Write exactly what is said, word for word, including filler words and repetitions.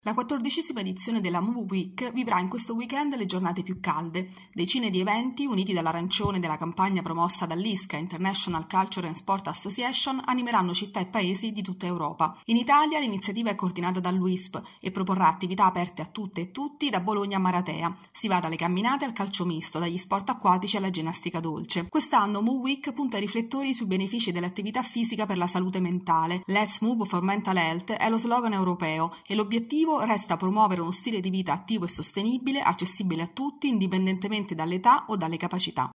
La quattordicesima edizione della Move Week vivrà in questo weekend le giornate più calde. Decine di eventi, uniti dall'arancione della campagna promossa dall'I S C A, International Culture and Sport Association, animeranno città e paesi di tutta Europa. In Italia l'iniziativa è coordinata dall'U I S P e proporrà attività aperte a tutte e tutti da Bologna a Maratea. Si va dalle camminate al calcio misto, dagli sport acquatici alla ginnastica dolce. Quest'anno Move Week punta i riflettori sui benefici dell'attività fisica per la salute mentale. Let's Move for Mental Health è lo slogan europeo e l'obiettivo resta promuovere uno stile di vita attivo e sostenibile, accessibile a tutti, indipendentemente dall'età o dalle capacità.